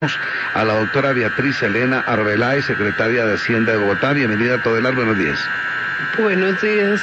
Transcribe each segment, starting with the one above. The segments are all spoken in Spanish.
A la doctora Beatriz Elena Arbeláez, secretaria de Hacienda de Bogotá. Bienvenida a Todelar, buenos días. Buenos días.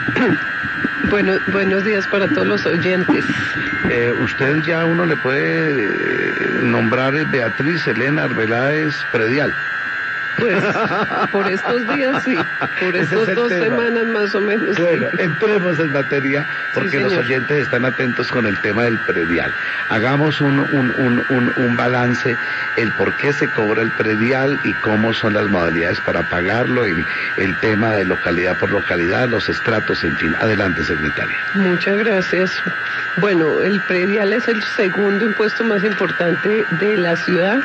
Buenos días para todos los oyentes. Usted ya uno le puede nombrar Beatriz Elena Arbeláez Predial. Pues por estos días sí, por estas 2 semanas más o menos. Bueno, sí. entremos en materia porque Sí, los oyentes están atentos con el tema del predial. Hagamos un balance, el por qué se cobra el predial y cómo son las modalidades para pagarlo, el tema de localidad por localidad, los estratos, en fin. Adelante, secretaria. Muchas gracias. Bueno, el predial es el segundo impuesto más importante de la ciudad.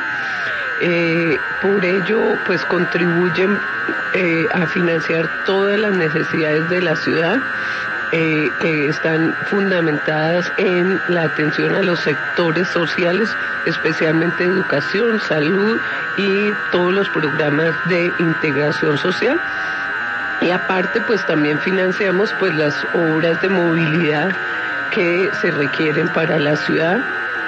Por ello, pues contribuyen a financiar todas las necesidades de la ciudad, que están fundamentadas en la atención a los sectores sociales, especialmente educación, salud y todos los programas de integración social. Y aparte, pues también financiamos pues las obras de movilidad que se requieren para la ciudad.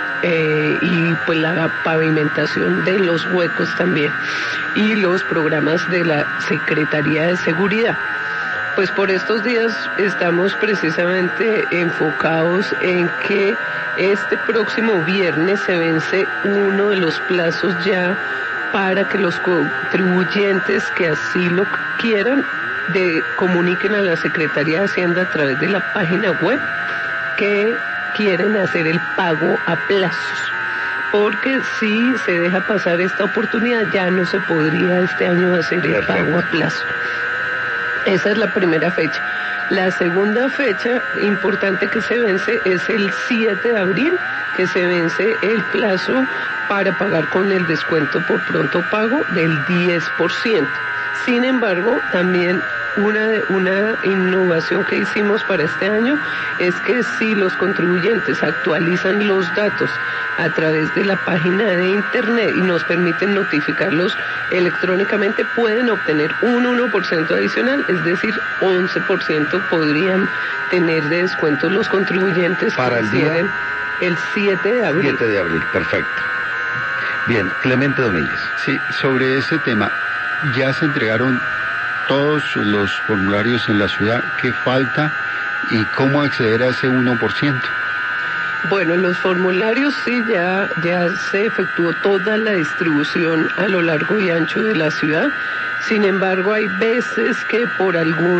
Y pues la pavimentación de los huecos también y los programas de la Secretaría de Seguridad. Pues por estos días estamos precisamente enfocados en que este próximo viernes se vence uno de los plazos ya para que los contribuyentes que así lo quieran comuniquen a la Secretaría de Hacienda a través de la página web que quieren hacer el pago a plazos, porque si se deja pasar esta oportunidad ya no se podría este año hacer el pago a plazo. Esa es la primera fecha. La segunda fecha importante que se vence es el 7 de abril, que se vence el plazo para pagar con el descuento por pronto pago del 10%. Sin embargo, también una innovación que hicimos para este año es que si los contribuyentes actualizan los datos a través de la página de internet y nos permiten notificarlos electrónicamente, pueden obtener un 1% adicional, es decir, 11% podrían tener de descuento los contribuyentes para el día el 7 de abril. 7 de abril, perfecto. Bien, Clemente Domínguez. Sí, sobre ese tema, ya se entregaron todos los formularios en la ciudad. ¿Qué falta y cómo acceder a ese 1%? Bueno, los formularios sí, ya se efectuó toda la distribución a lo largo y ancho de la ciudad. Sin embargo, hay veces que por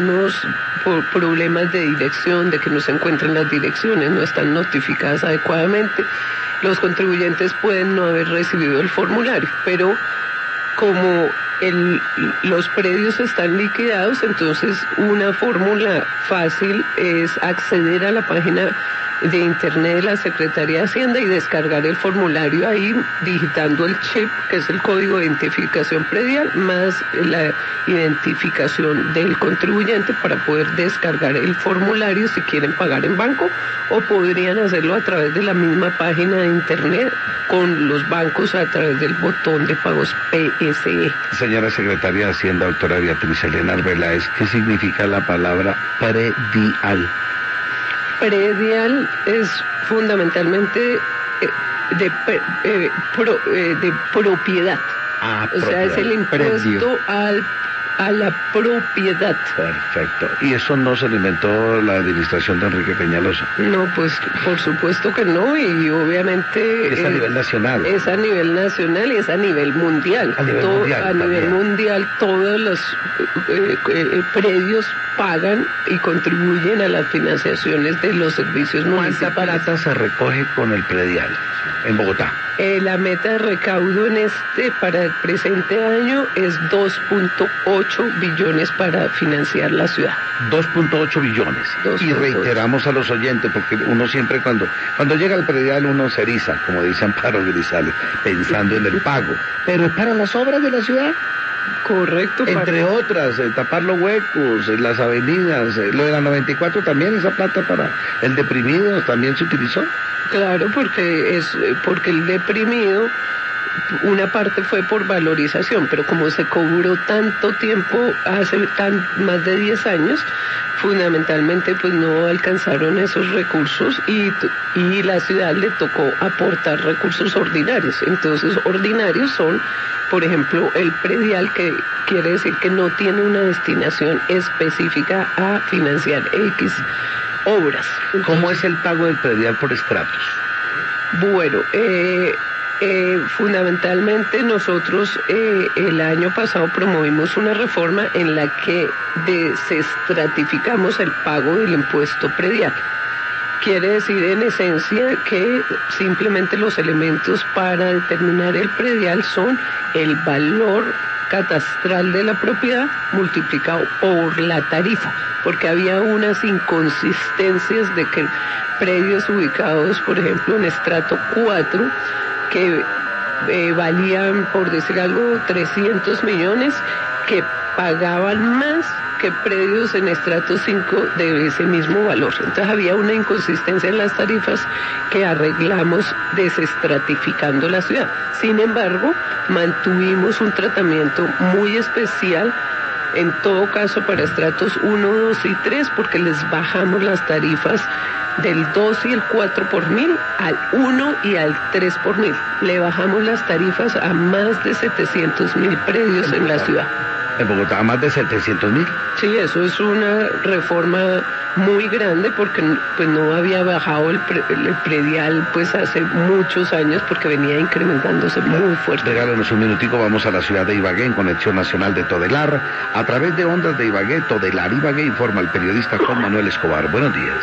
problemas de dirección, de que no se encuentran las direcciones, no están notificadas adecuadamente, los contribuyentes pueden no haber recibido el formulario, pero como los predios están liquidados, entonces una fórmula fácil es acceder a la página de internet de la Secretaría de Hacienda y descargar el formulario ahí, digitando el chip, que es el código de identificación predial, más la identificación del contribuyente para poder descargar el formulario si quieren pagar en banco, o podrían hacerlo a través de la misma página de internet con los bancos a través del botón de pagos PSE. Señora secretaria de Hacienda, doctora Beatriz Elena Arbeláez, ¿qué significa la palabra predial? Predial es fundamentalmente de propiedad. O sea, es el impuesto a la propiedad. Perfecto. ¿Y eso no se lo inventó la administración de Enrique Peñalosa? No, pues por supuesto que no, y obviamente... Es a nivel nacional. Es a nivel nacional y es a nivel mundial. A nivel mundial todos los predios pagan y contribuyen a las financiaciones de los servicios municipales. ¿Cuánta plata se recoge con el predial en Bogotá? La meta de recaudo para el presente año es 2.8 billones para financiar la ciudad. 2.8 billones. Y reiteramos a los oyentes, porque uno siempre cuando llega al predial uno se eriza, como dice Amparo Grisales, pensando en el pago. Pero es para las obras de la ciudad. Correcto. Entre otras, tapar los huecos, las avenidas, lo de la 94 también, esa plata para el deprimido también se utilizó. Claro, porque el deprimido una parte fue por valorización, pero como se cobró tanto tiempo, más de 10 años, fundamentalmente pues no alcanzaron esos recursos y la ciudad le tocó aportar recursos ordinarios. Entonces, ordinarios son, por ejemplo, el predial, que quiere decir que no tiene una destinación específica a financiar X obras. Entonces, ¿cómo es el pago del predial por estratos? Bueno, fundamentalmente nosotros el año pasado promovimos una reforma en la que desestratificamos el pago del impuesto predial. Quiere decir en esencia que simplemente los elementos para determinar el predial son el valor catastral de la propiedad multiplicado por la tarifa, porque había unas inconsistencias de que predios ubicados, por ejemplo, en estrato 4, que valían, por decir algo, 300 millones, que pagaban más que predios en estrato 5 de ese mismo valor. Entonces había una inconsistencia en las tarifas que arreglamos desestratificando la ciudad. Sin embargo, mantuvimos un tratamiento muy especial, en todo caso para estratos 1, 2 y 3, porque les bajamos las tarifas del 2 y el 4 por mil al 1 y al 3 por mil. Le bajamos las tarifas a más de 700.000 predios en la ciudad. En Bogotá, a más de 700.000. Sí, eso es una reforma muy grande, porque pues no había bajado el predial pues hace muchos años, porque venía incrementándose muy fuerte. Regálenos un minutico, vamos a la ciudad de Ibagué, en Conexión Nacional de Todelar. A través de Ondas de Ibagué, Todelar Ibagué, informa el periodista Juan Manuel Escobar. Buenos días.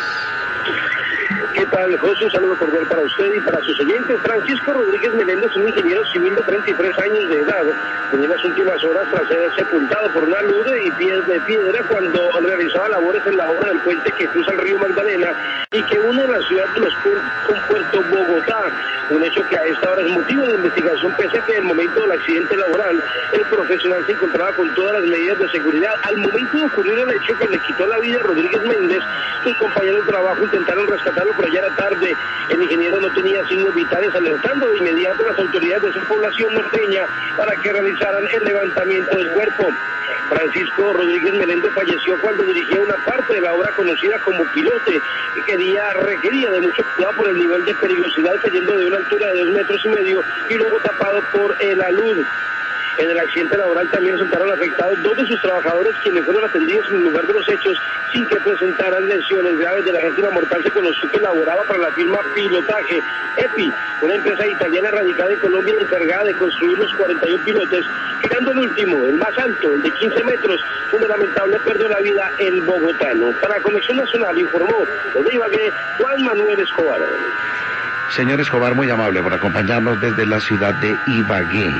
¿Qué tal, José? Un saludo cordial para usted y para sus oyentes. Francisco Rodríguez Meléndez, un ingeniero civil de 33 años de edad, en las últimas horas tras ser sepultado por una luz y pies de piedra cuando realizaba labores en la obra del puente que cruza el río Magdalena y que une la ciudad de Los Puertos con Puerto Bogotá. Un hecho que a esta hora es motivo de investigación, pese a que en el momento del accidente laboral el profesional se encontraba con todas las medidas de seguridad. Al momento de ocurrir el hecho que le quitó la vida a Rodríguez Méndez, sus compañeros de trabajo intentaron rescatarlo, pero ya era tarde. El ingeniero no tenía signos vitales, alertando de inmediato a las autoridades de su población norteña para que realizaran el levantamiento del cuerpo. Francisco Rodríguez Meléndez falleció cuando dirigía una parte de la obra conocida como Pilote, que requería de mucho cuidado por el nivel de peligrosidad, cayendo de una altura de 2,5 metros y luego tapado por el alud. En el accidente laboral también resultaron afectados 2 de sus trabajadores, quienes fueron atendidos en el lugar de los hechos sin que presentaran lesiones graves. De la víctima mortal se conoció que laboraba para la firma Pilotaje EPI, una empresa italiana radicada en Colombia encargada de construir los 41 pilotes, quedando el último, el más alto, el de 15 metros, donde lamentable perdió la vida el bogotano. Para Conexión Nacional informó desde Ibagué Juan Manuel Escobar. Señor Escobar, muy amable por acompañarnos desde la ciudad de Ibagué.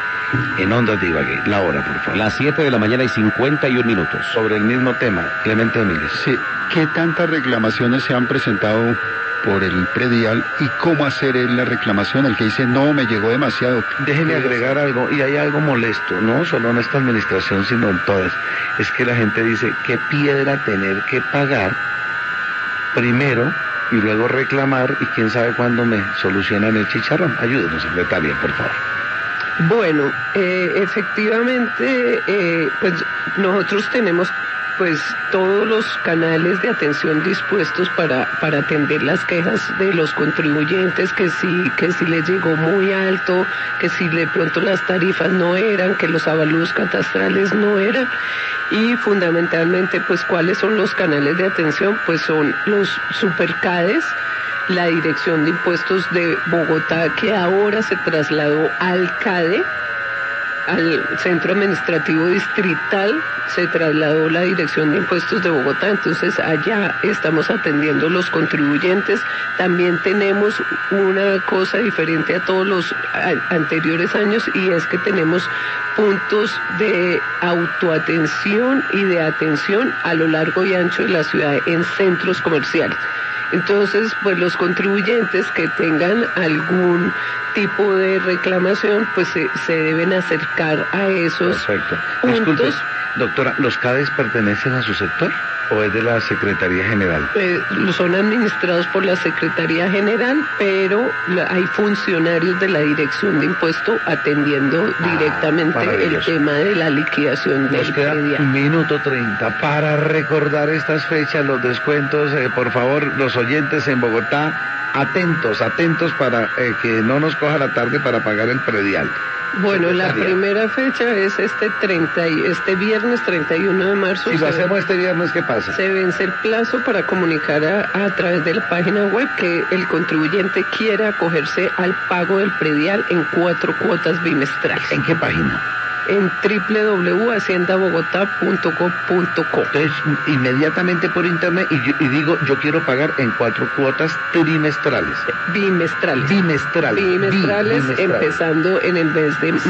En Ondas de Ibagué, la hora, por favor. Las 7 de la mañana y 51 minutos. Sobre el mismo tema, Clemente Domínguez. Sí, ¿qué tantas reclamaciones se han presentado por el predial y cómo hacer la reclamación? El que dice, no, me llegó demasiado. Déjeme agregar algo, y hay algo molesto, no solo en esta administración, sino en todas. Es que la gente dice, qué piedra tener que pagar primero y luego reclamar, y quién sabe cuándo me solucionan el chicharrón. Ayúdenos, secretaria, por favor. Bueno, efectivamente, pues nosotros tenemos pues todos los canales de atención dispuestos para atender las quejas de los contribuyentes, que si les llegó muy alto, que si de pronto las tarifas no eran, que los avalúos catastrales no eran, y fundamentalmente pues cuáles son los canales de atención, pues son los supercades, la Dirección de Impuestos de Bogotá, que ahora se trasladó al CADE, al Centro Administrativo Distrital, se trasladó la Dirección de Impuestos de Bogotá, entonces allá estamos atendiendo los contribuyentes. También tenemos una cosa diferente a todos los anteriores años, y es que tenemos puntos de autoatención y de atención a lo largo y ancho de la ciudad en centros comerciales. Entonces, pues los contribuyentes que tengan algún tipo de reclamación, pues se deben acercar a esos Perfecto. puntos. Disculpe, doctora, ¿los CADES pertenecen a su sector? ¿O es de la Secretaría General? Son administrados por la Secretaría General, pero hay funcionarios de la Dirección de Impuesto atendiendo directamente el tema de la liquidación del Nos queda predial. 1:30 para recordar estas fechas, los descuentos. Por favor, los oyentes en Bogotá, atentos para que no nos coja la tarde para pagar el predial. Bueno, la primera fecha es este viernes 31 de marzo. Si lo hacemos este viernes, ¿qué pasa? Se vence el plazo para comunicar a través de la página web que el contribuyente quiere acogerse al pago del predial en 4 cuotas bimestrales. ¿En qué página? En www.haciendabogotá.gov.co. Entonces, inmediatamente por internet y digo, yo quiero pagar en 4 cuotas trimestrales. Bimestrales, empezando en el mes de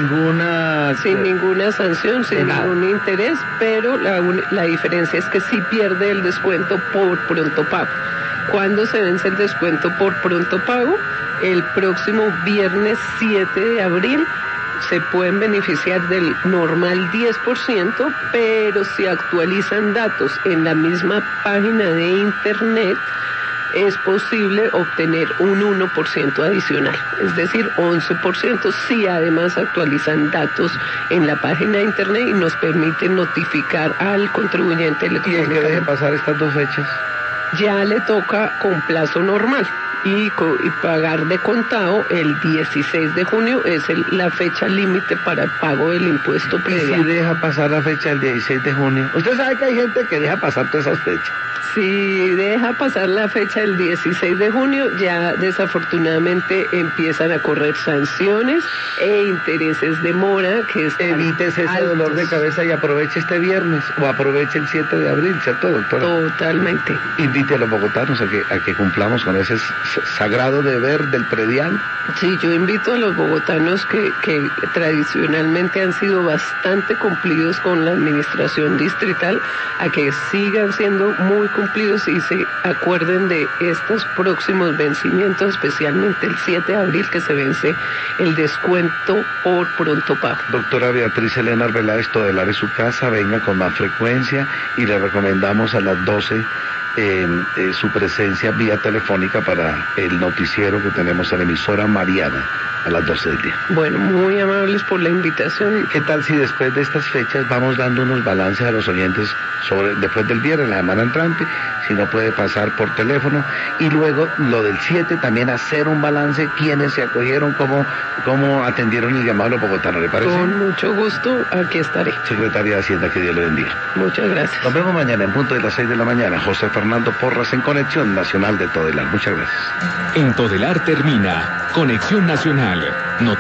mayo. Sin ninguna sanción, sin ningún interés, pero la diferencia es que sí pierde el descuento por pronto pago. ¿Cuándo se vence el descuento por pronto pago? El próximo viernes 7 de abril. Se pueden beneficiar del normal 10%, pero si actualizan datos en la misma página de internet, es posible obtener un 1% adicional, es decir, 11%, si además actualizan datos en la página de internet y nos permiten notificar al contribuyente electrónicamente. ¿Y el que deje pasar estas 2 fechas? Ya le toca con plazo normal. Y pagar de contado el 16 de junio es la fecha límite para el pago del impuesto predial. ¿Y si deja pasar la fecha del 16 de junio? Usted sabe que hay gente que deja pasar todas esas fechas. Si deja pasar la fecha del 16 de junio, ya desafortunadamente empiezan a correr sanciones e intereses de mora que están Evítese ese dolor de cabeza y aproveche este viernes o aproveche el 7 de abril, ¿cierto, doctora? Totalmente. Invite a los bogotanos a que cumplamos con ese sagrado deber del predial. Sí, yo invito a los bogotanos que tradicionalmente han sido bastante cumplidos con la administración distrital a que sigan siendo muy cumplidos y se acuerden de estos próximos vencimientos, especialmente el 7 de abril que se vence el descuento por pronto pago. Doctora Beatriz Elena Arbeláez Todelar es su casa, venga con más frecuencia y le recomendamos a las 12 su presencia vía telefónica para el noticiero que tenemos en la emisora Mariana a las 12 del día. Bueno, muy amables por la invitación. ¿Qué tal si después de estas fechas vamos dando unos balances a los oyentes después del viernes, la semana entrante, si no puede pasar por teléfono, y luego lo del 7 también hacer un balance, quiénes se acogieron, cómo atendieron el llamado a los bogotanos, ¿le parece? Con mucho gusto, aquí estaré. Secretaria de Hacienda, que Dios le bendiga. Muchas gracias. Nos vemos mañana en punto de las 6 de la mañana. José Fernando Porras en Conexión Nacional de Todelar. Muchas gracias. En Todelar termina Conexión Nacional.